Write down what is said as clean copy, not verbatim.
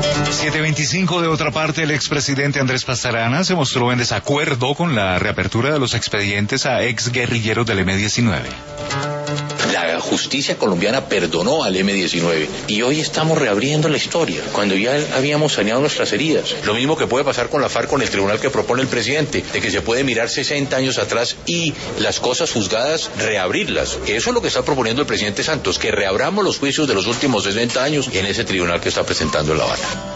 7:25. De otra parte, el expresidente Andrés Pastrana se mostró en desacuerdo con la reapertura de los expedientes a exguerrilleros del M-19. La justicia colombiana perdonó al M-19 y hoy estamos reabriendo la historia, cuando ya habíamos saneado nuestras heridas. Lo mismo que puede pasar con la FARC, con el tribunal que propone el presidente, de que se puede mirar 60 años atrás y las cosas juzgadas, reabrirlas. Eso es lo que está proponiendo el presidente Santos, que reabramos los juicios de los últimos 60 años en ese tribunal que está presentando en La Habana.